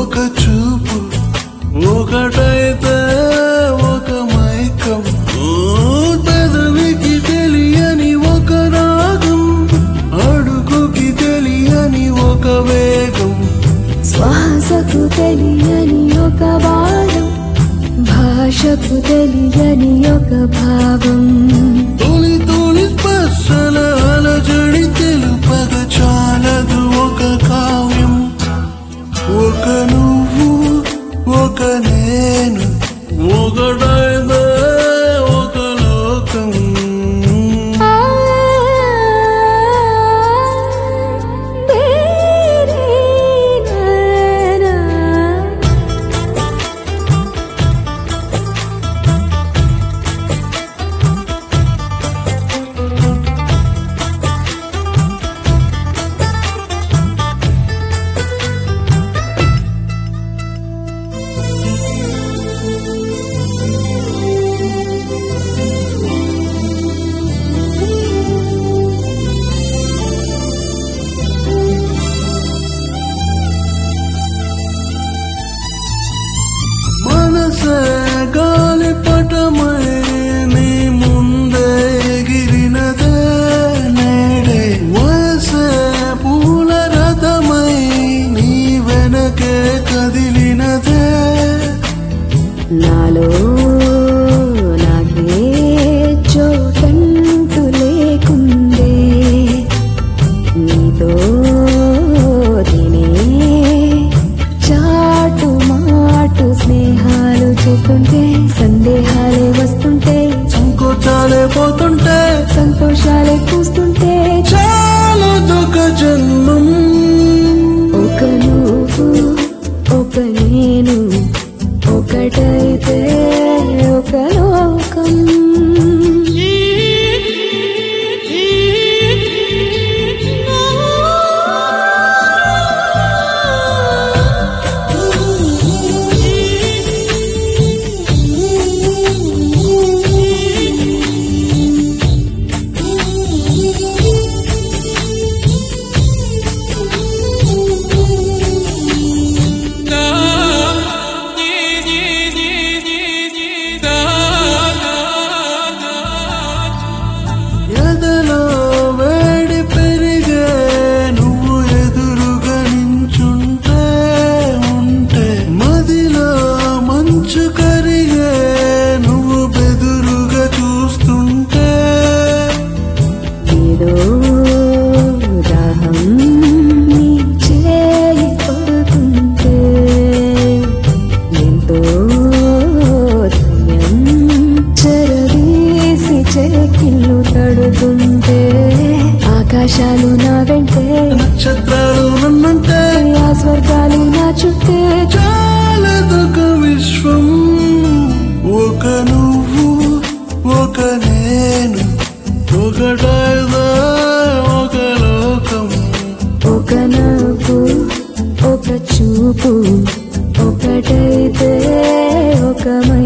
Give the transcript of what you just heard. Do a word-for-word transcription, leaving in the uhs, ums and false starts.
ఒక చూపు ఒకటైతే ఒక మైకం పెదవికి తెలియని ఒక రాగం అడుగుకి తెలియని ఒక వేగం శ్వాసకు తెలియని ఒక వారం భాషకు తెలియని ఒక భావం తొలి తొలి స్పర్శల అలజడి తెలుపగ చాలదు ఒక కావ్యం ఒక నువ్వు ఒక నేను ఒకటైతే ఒక లోకం మనసే గాలిపటమై నీ ముందే ఎగిరినదే నేడే వయసే పూల రథమై నీ వెనకే కదిలినదే నాలో నాకే చోటంటూ లేకుందే నీతో తినే చాటు మాటు స్నేహాలు చేస్తుంటే సందేహాలే వస్తుంటే సంకోచాలే పోతుంటే సంతోషాలే కూస్తుంటే చాలదొక జన్మం ఒక నువ్వు ఒక నేను ఒకటైతే ఒక లోకం ఎదలో వేడి పెరిగే నువ్వు ఎదురుగా నించుంటే ఉంటే మదిలో మంచు కరిగే నువ్వు బెదురుగా చూస్తుంటే ఏదో దాహం నీ చేయి పడుతుంటే ఎంతో ధన్యం చెరదీసి చెక్కిళ్ళు తడుతుంటే ఆకాశాలు నా వెంటే నక్షత్రాలు నన్నంటే ఆ స్వర్గాలు నా చుట్టే చాలదొక విశ్వం ఒక నువ్వు ఒక నేను ఒకటైతే ఒక లోకం ఒక నవ్వు ఒక చూపు ఒకటైతే ఒక